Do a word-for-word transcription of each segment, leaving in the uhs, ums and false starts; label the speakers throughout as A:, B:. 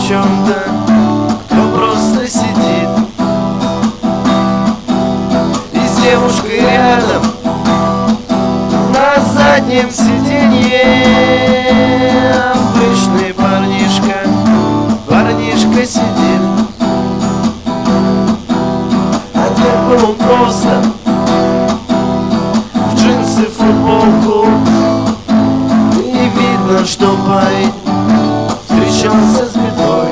A: чем-то, кто просто сидит. И с девушкой рядом на заднем сиденье обычный парнишка, парнишка сидит. А был он просто в джинсы, футболку, и видно, что парень встречался с бедой.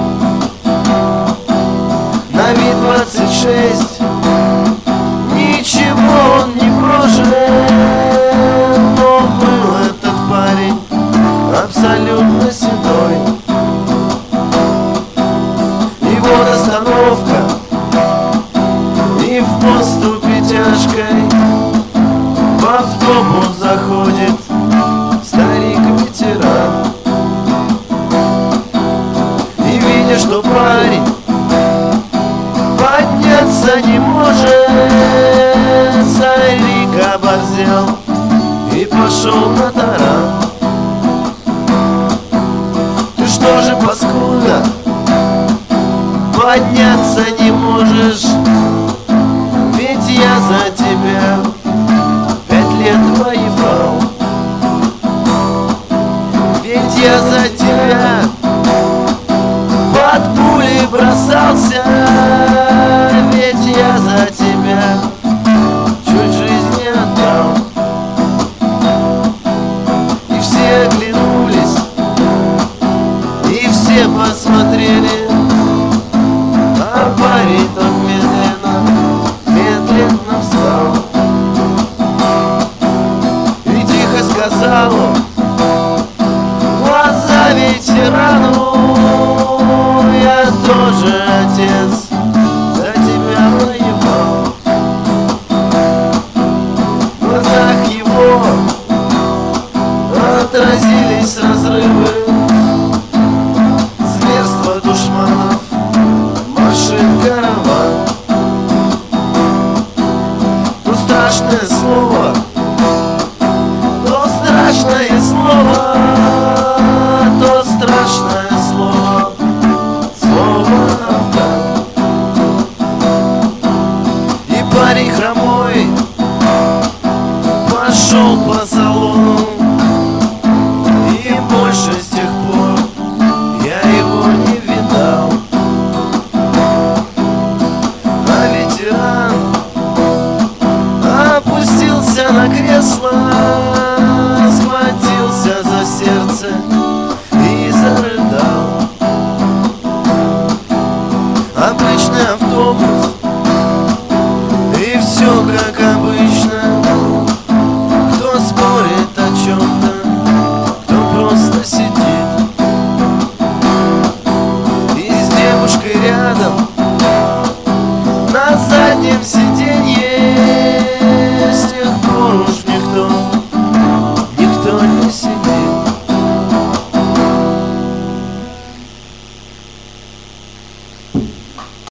A: На вид двадцать шесть, ничего он не прожил, но был этот парень абсолютно седой. И вот остановка, и в поступе тяжкой в автобус заходит старик-ветеран. И видя, что парень подняться не может, старик оборзел и пошел на таран. Ты что же, паскуда, подняться не можешь? Ведь я за тебя пять лет воевал. Ведь я за тебя под пули бросался. Ведь я за тебя чуть жизни отдал. И все оглянулись, и все посмотрели, а парень так медленно, медленно встал. И тихо сказал он в глаза ветерану: я тоже, отец, за тебя воевал. В глазах его отразились разрывы, зверства душманов, машин караван. То страшное слово, то страшное слово, то страшное слово, слово Афган. И парень хромой пошел по салону, и больше с тех пор я его не видал. А ветеран опустился на кресло, схватился за сердце